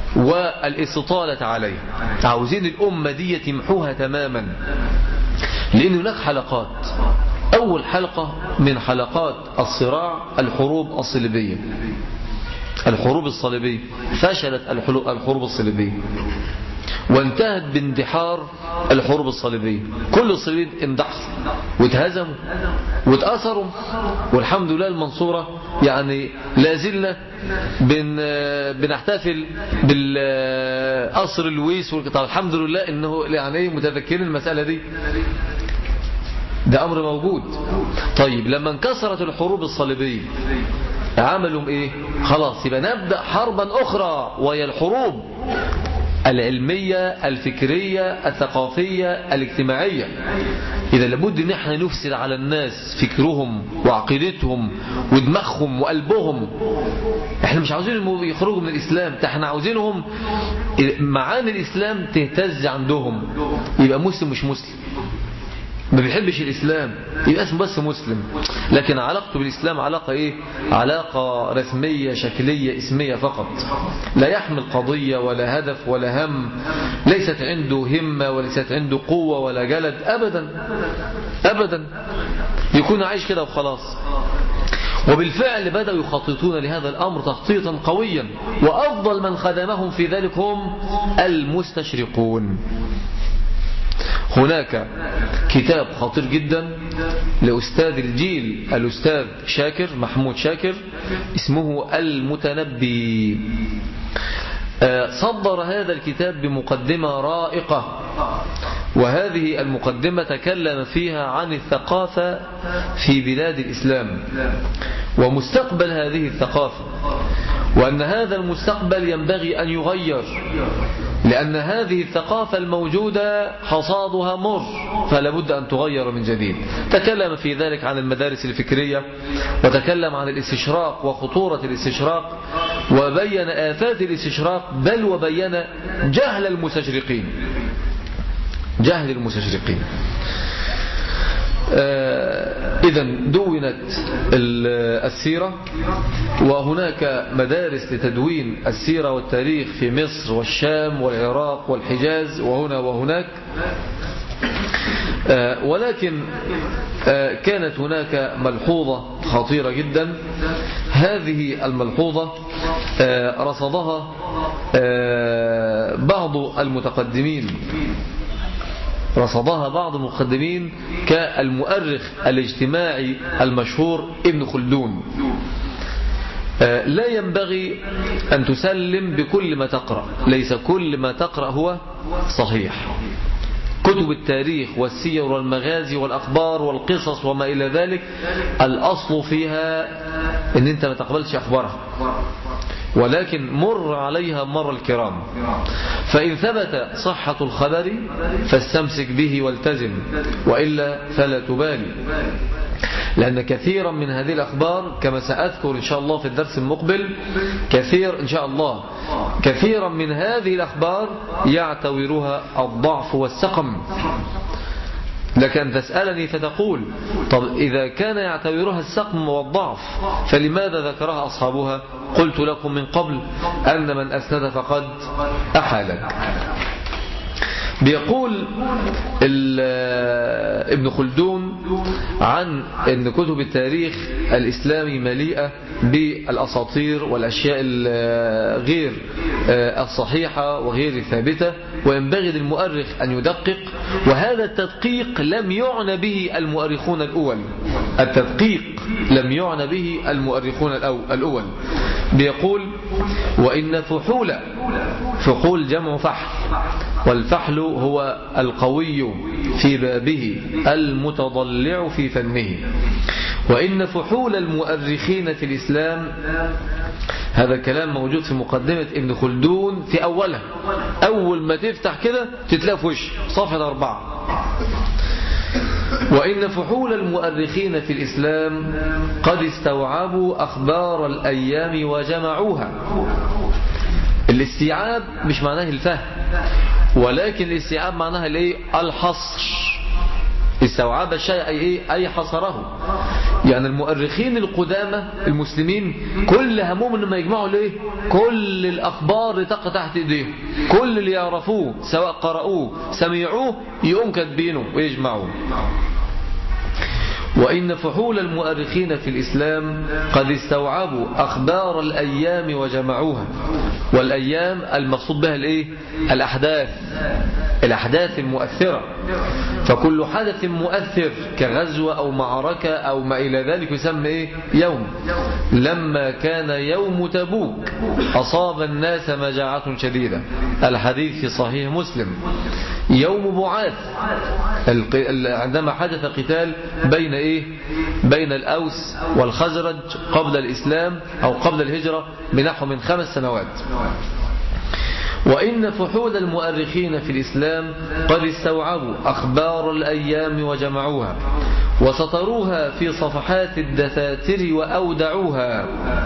والاستطالة عليه، عاوزين الأمة دي يمحوها تماما. لأن هناك حلقات. أول حلقة من حلقات الصراع الحروب الصليبية. الحروب الصليبية فشلت الحروب الصليبية وانتهت باندحار الحروب الصليبية. كل الصليبيين اندحروا واتهزموا واتأثروا، والحمد لله المنصورة يعني لا زلنا بن بنحتفل بالقصر اللويس والقطار. الحمد لله انه يعني متذكرين المسألة دي، ده أمر موجود. طيب لما انكسرت الحروب الصليبية عملوا ايه؟ خلاص يبقى نبدأ حربا أخرى، وهي الحروب العلمية الفكرية الثقافية الاجتماعية. إذا لابد ان احنا نفسد على الناس فكرهم وعقيدتهم ودماغهم وقلبهم. احنا مش عاوزينهم يخرجوا من الإسلام، احنا عاوزينهم معاني الإسلام تهتز عندهم، يبقى مسلم مش مسلم، ما بيحبش الإسلام يبقى اسمه بس مسلم، لكن علاقته بالإسلام علاقة إيه؟ علاقة رسمية شكلية اسمية فقط، لا يحمل قضية ولا هدف ولا هم، ليست عنده همة وليست عنده قوة ولا جلد أبدا أبدا، يكون عايش كده وخلاص. وبالفعل بدأوا يخططون لهذا الأمر تخطيطا قويا، وأفضل من خدمهم في ذلك هم المستشرقون. هناك كتاب خطير جدا لأستاذ الجيل الأستاذ شاكر محمود شاكر اسمه المتنبي. صدر هذا الكتاب بمقدمة رائقة، وهذه المقدمة تكلم فيها عن الثقافة في بلاد الإسلام ومستقبل هذه الثقافة، وأن هذا المستقبل ينبغي أن يغير، لأن هذه الثقافة الموجودة حصادها مر، فلا بد أن تغير من جديد. تكلم في ذلك عن المدارس الفكرية، وتكلم عن الاستشراق وخطورة الاستشراق، وبين آفات الاستشراق، بل وبين جهل المستشرقين جهل المستشرقين. إذا دونت السيرة، وهناك مدارس لتدوين السيرة والتاريخ في مصر والشام والعراق والحجاز وهنا وهناك، ولكن كانت هناك ملحوظة خطيرة جدا. هذه الملحوظة رصدها بعض المتقدمين رصدها بعض المقدمين كالمؤرخ الاجتماعي المشهور ابن خلدون. لا ينبغي أن تسلم بكل ما تقرأ، ليس كل ما تقرأ هو صحيح. كتب التاريخ والسير والمغازي والأخبار والقصص وما إلى ذلك الأصل فيها أن أنت ما تقبلش أخبارها، ولكن مر عليها مر الكرام، فإن ثبت صحة الخبر فاستمسك به والتزم، وإلا فلا تبالي، لأن كثيرا من هذه الأخبار كما سأذكر إن شاء الله في الدرس المقبل، كثير إن شاء الله كثيرا من هذه الأخبار يعتورها الضعف والسقم. لك أن تسألني فتقول طب إذا كان يعتبرها السقم والضعف فلماذا ذكرها أصحابها؟ قلت لكم من قبل أن من أسند فقد أحالك. بيقول ابن خلدون عن أن كتب التاريخ الإسلامي مليئة بالأساطير والأشياء غير الصحيحة وغير الثابتة، وينبغي للمؤرخ أن يدقق، وهذا التدقيق لم يعنى به المؤرخون الأول التدقيق لم يعنى به المؤرخون الأول. بيقول وإن فحول فحول جمع فحل، والفحل هو القوي في بابه المتضلع في فنه، وإن فحول المؤرخين في الإسلام، هذا كلام موجود في مقدمة ابن خلدون في أولها، أول ما تفتح كده تتلاقي في وش صفحة أربعة. وإن فحول المؤرخين في الإسلام قد استوعبوا أخبار الأيام وجمعوها. الاستيعاب مش معناه الفهم، ولكن الاستيعاب معناها الايه؟ الحصر. استوعب الشيء أي, إيه؟ أي حصره. يعني المؤرخين القدامى المسلمين كل همهم انهم يجمعوا ليه كل الأخبار تقع تحت ايديهم، كل اللي يعرفوه سواء قرأوه سمعوه يقوم كاتبينه ويجمعوه. وإن فحول المؤرخين في الإسلام قد استوعبوا أخبار الأيام وجمعوها. والأيام المقصود بها الإيه؟ الأحداث، الأحداث المؤثرة. فكل حدث مؤثر كغزوة أو معركة أو ما إلى ذلك يسمى إيه؟ يوم. لما كان يوم تبوك أصاب الناس مجاعة شديدة، الحديث في صحيح مسلم. يوم بعاث عندما حدث قتال بين إيه؟ بين الأوس والخزرج قبل الإسلام أو قبل الهجرة بنحو من خمس سنوات. وإن فحول المؤرخين في الإسلام قد استوعبوا أخبار الأيام وجمعوها وسطروها في صفحات الدفاتر وأودعوها،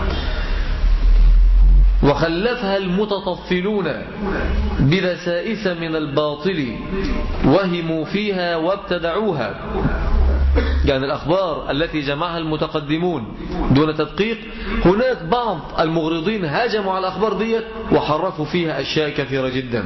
وخلفها المتطفلون بدسائس من الباطل وهموا فيها وابتدعوها. يعني الأخبار التي جمعها المتقدمون دون تدقيق، هناك بعض المغرضين هاجموا على الأخبار ديت وحرفوا فيها أشياء كثيرة جدا.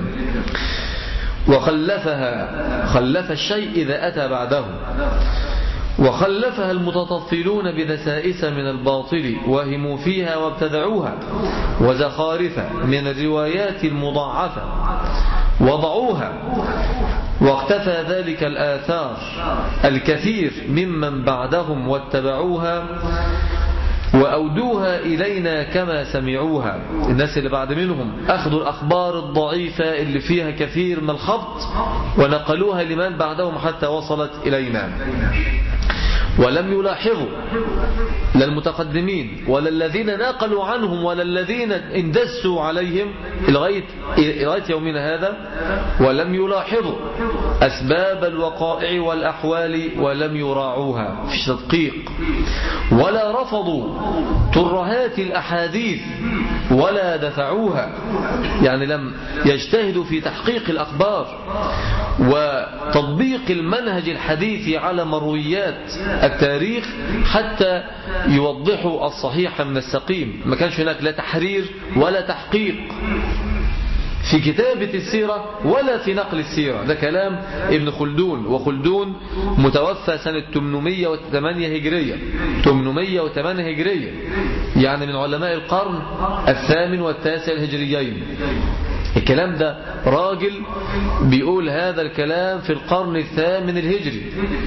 وخلفها خلف الشيء إذا أتى بعده، وخلفها المتطفلون بدسائس من الباطل وهموا فيها وابتدعوها، وزخارف من الروايات المضاعفة وضعوها. واختفى ذلك الآثار الكثير ممن بعدهم واتبعوها وأودوها إلينا كما سمعوها. الناس اللي بعد منهم أخذوا الأخبار الضعيفة اللي فيها كثير من الخبط ونقلوها لمن بعدهم حتى وصلت إلينا، ولم يلاحظوا لا المتقدمين ولا الذين ناقلوا عنهم ولا الذين اندسوا عليهم لغاية يومنا هذا، ولم يلاحظوا أسباب الوقائع والأحوال ولم يراعوها في تدقيق، ولا رفضوا ترهات الأحاديث ولا دفعوها. يعني لم يجتهدوا في تحقيق الأخبار وتطبيق المنهج الحديثي على مرويات التاريخ حتى يوضحوا الصحيح من السقيم. ما كانش هناك لا تحرير ولا تحقيق في كتابة السيرة ولا في نقل السيرة. ده كلام ابن خلدون، وخلدون متوفى سنة ثمانمائة وثمانية هجرية، ثمانمائة وثمانية هجرية، يعني من علماء القرن الثامن والتاسع الهجريين. الكلام ده راجل بيقول هذا الكلام في القرن الثامن الهجري،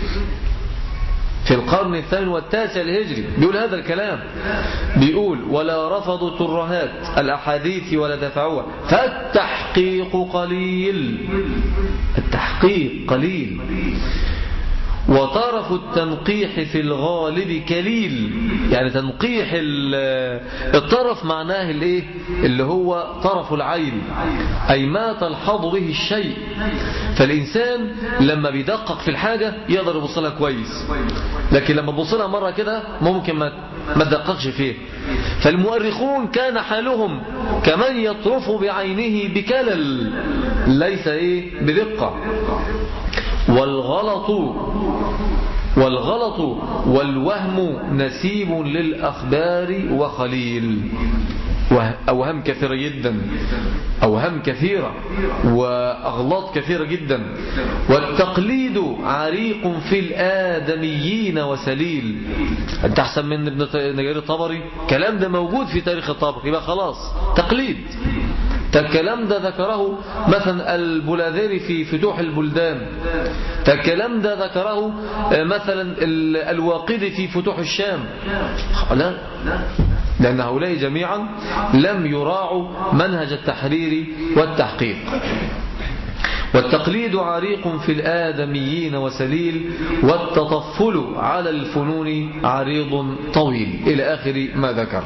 في القرن الثامن والتاسع الهجري بيقول هذا الكلام، بيقول ولا رفضوا ترهات الأحاديث ولا دفعوها، فالتحقيق قليل، التحقيق قليل، وطرف التنقيح في الغالب كليل. يعني تنقيح الطرف معناه الايه؟ اللي هو طرف العين، أي ما تلحظ به الشيء. فالإنسان لما بيدقق في الحاجة يقدر يبصلها كويس، لكن لما يبصلها مرة كده ممكن ما ما تدققش فيه. فالمؤرخون كان حالهم كمن يطرف بعينه بكلل ليس ايه بدقة. والغلط والغلط والوهم نسيب للأخبار وخليل. أوهام كثيرة جدا، أوهام كثيرة وأغلاط كثيرة جدا. والتقليد عريق في الآدميين وسليل. أنت أحسن من ابن نجار الطبري، كلام ده موجود في تاريخ الطبري، يبقى خلاص تقليد. الكلام ده ذكره مثلا البلاذري في فتوح البلدان، الكلام ده ذكره مثلا الواقدي في فتوح الشام. لا، لأن هؤلاء جميعا لم يراعوا منهج التحرير والتحقيق. والتقليد عريق في الآدميين وسليل، والتطفل على الفنون عريض طويل، إلى آخر ما ذكر.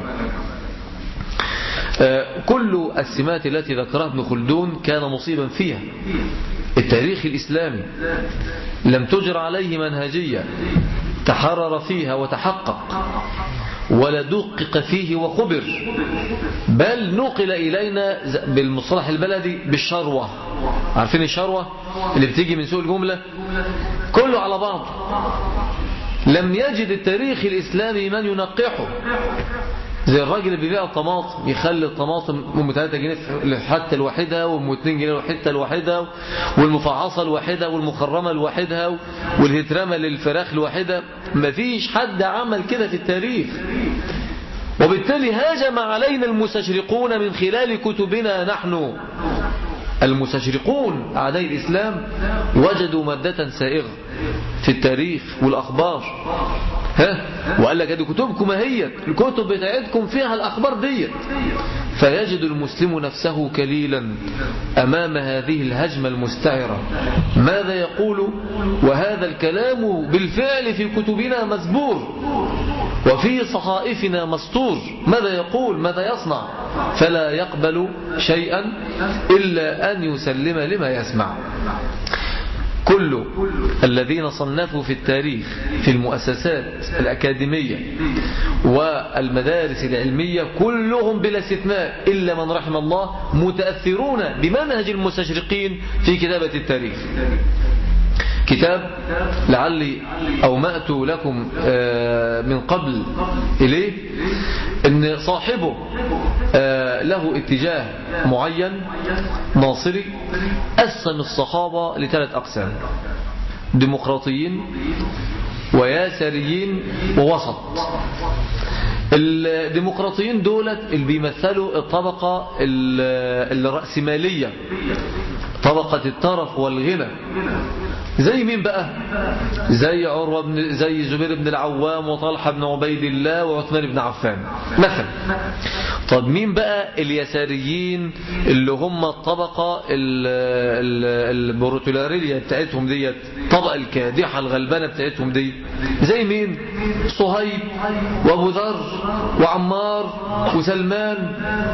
كل السمات التي ذكرها ابن خلدون كان مصيبا فيها. التاريخ الإسلامي لم تجر عليه منهجية تحرر فيها وتحقق ولا دقق فيه وخبر، بل نقل إلينا بالمصطلح البلدي بالشروة. عارفين الشروة اللي بتيجي من سوق الجملة؟ كله على بعض، لم يجد التاريخ الإسلامي من ينقحه، زي الراجل اللي بيبيع الطماطم، يخلي الطماطم ام ثلاثة جنيه الحته الواحده، وام اتنين جنيه الحته الواحده، والمفعصه الواحده، والمخرمه الواحده، والهترمه للفراخ الواحده. مفيش حد عمل كده في التاريخ. وبالتالي هاجم علينا المستشرقون من خلال كتبنا نحن. المستشرقون أعداء الإسلام وجدوا مادة سائغة في التاريخ والأخبار، ها وقال لك هذه كتبكم هي الكتب بتاعتكم فيها الأخبار ديت. فيجد المسلم نفسه كليلا أمام هذه الهجمة المستعرة. ماذا يقول؟ وهذا الكلام بالفعل في كتبنا مسبور وفي صحائفنا مسطور. ماذا يقول؟ ماذا يصنع؟ فلا يقبل شيئا إلا أن يسلم لما يسمع. كل الذين صنفوا في التاريخ في المؤسسات الأكاديمية والمدارس العلمية كلهم بلا استثناء إلا من رحم الله متأثرون بمنهج المستشرقين في كتابة التاريخ. كتاب لعلي أومأت لكم من قبل إليه إن صاحبه له اتجاه معين ناصري، قسم الصحابة لثلاث أقسام: ديمقراطيين وياسريين ووسط. الديمقراطيين دولت اللي بيمثلوا الطبقة الرأسمالية، طبقة الترف والغنى. زي مين بقى؟ زي عروة بن زي زبير بن العوام وطلحة بن عبيد الله وعثمان بن عفان مثلا. طب مين بقى اليساريين اللي هم الطبقة البروتولارية بتاعتهم ديت، الطبقة الكادحة الغلبانة بتاعتهم دي؟ زي مين؟ صهيب وابو ذر وعمار وسلمان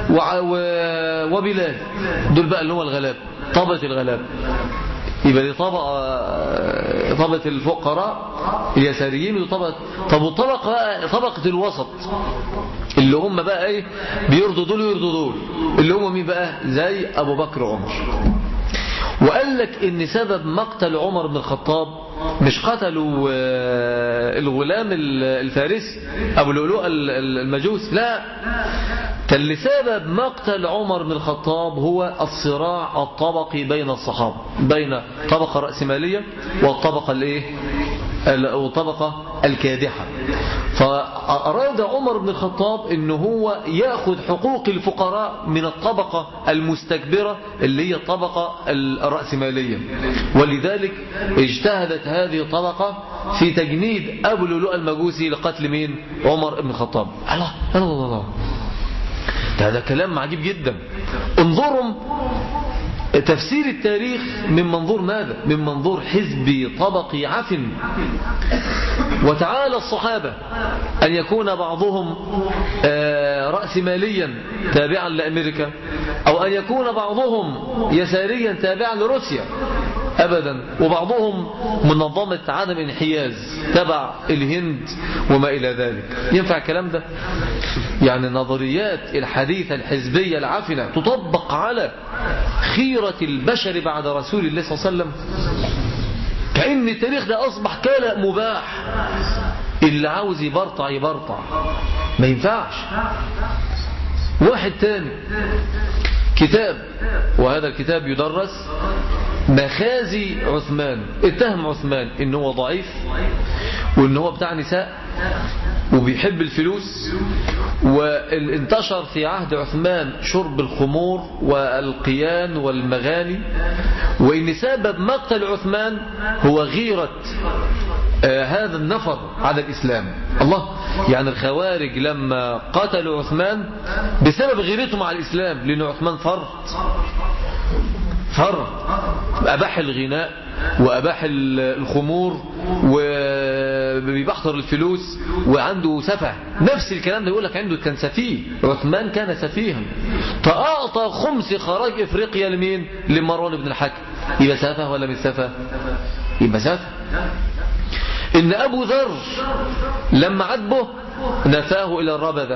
وبلال. دول بقى اللي هم الغلاب، طبقة الغلاب. يبقى دي طبقة طبقة الفقراء اليساريين. طبقة طب والطبقة طبقة الوسط اللي هم بقى ايه؟ بيرضوا دول ويرضوا دول، اللي هم مين بقى؟ زي ابو بكر وعمر. وقال لك ان سبب مقتل عمر بن الخطاب مش قتلوا الغلام الفارسي ابو لؤلؤ المجوس، لا، كان لسبب مقتل عمر بن الخطاب هو الصراع الطبقي بين الصحابة، بين طبقة رأسمالية والطبقة الايه والطبقة الكادحة. فأراد عمر بن الخطاب انه هو يأخذ حقوق الفقراء من الطبقة المستكبرة اللي هي الطبقة الرأسمالية، ولذلك اجتهدت هذه الطبقة في تجنيد أبو لؤلؤ المجوسي لقتل مين؟ عمر بن الخطاب. الله الله الله، هذا كلام عجيب جدا. انظروا تفسير التاريخ من منظور ماذا؟ من منظور حزبي طبقي عفن. وتعالى الصحابة أن يكون بعضهم رأسماليا تابعا لأمريكا، أو أن يكون بعضهم يساريا تابعا لروسيا، أبدا، وبعضهم منظمة عدم انحياز تبع الهند وما إلى ذلك. ينفع الكلام ده؟ يعني النظريات الحديثة الحزبية العفنة تطبق على خيرة البشر بعد رسول الله صلى الله عليه وسلم، كأن التاريخ ده أصبح كلام مباح، اللي عاوز يبرطع يبرطع، ما ينفعش. واحد تاني كتاب، وهذا الكتاب يدرس، مخازي عثمان. اتهم عثمان ان هو ضعيف وان هو بتاع نساء وبيحب الفلوس، وانتشر في عهد عثمان شرب الخمور والقيان والمغاني، وان سبب مقتل عثمان هو غيرة آه هذا النفر على الإسلام. الله، يعني الخوارج لما قتلوا عثمان بسبب غيرتهم على الإسلام، لأن عثمان فرط فرط أباح الغناء وأباح الخمور وبيبحثر الفلوس وعنده سفه. نفس الكلام ده يقول لك عنده كان سفيه، عثمان كان سفيها، فأعطى خمس خراج إفريقيا لمين؟ لمروان بن الحكم. يبقى سفه ولا مش سفه؟ يبقى سفه. إن أبو ذر لما عاتبه نفاه إلى الربذة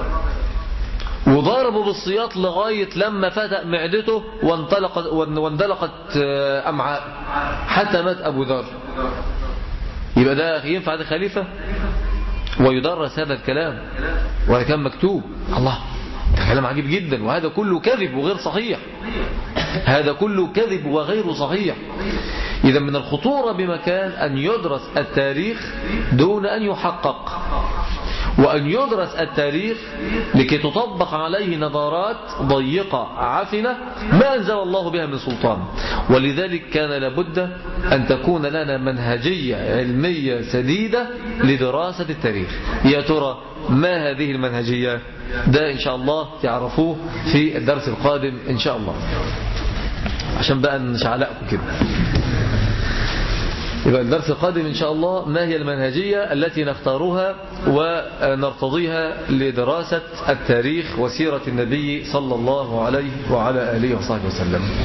وضربه بالسياط لغاية لما فتق معدته واندلقت واندلقت أمعاء حتى مات أبو ذر. يبقى ده ينفع ده خليفة؟ ويدرس هذا الكلام وهذا كان مكتوب. الله، ده كلام عجيب جدا، وهذا كله كذب وغير صحيح. هذا كله كذب وغير صحيح. إذا من الخطورة بمكان أن يدرس التاريخ دون أن يحقق، وأن يدرس التاريخ لكي تطبق عليه نظارات ضيقة عفنة ما أنزل الله بها من سلطان. ولذلك كان لابد أن تكون لنا منهجية علمية سديدة لدراسة التاريخ. يا ترى ما هذه المنهجية؟ ده إن شاء الله تعرفوه في الدرس القادم إن شاء الله، عشان بقى نشعلقكم كده. يبقى الدرس القادم إن شاء الله ما هي المنهجية التي نختارها ونرتضيها لدراسة التاريخ وسيرة النبي صلى الله عليه وعلى آله وصحبه وسلم.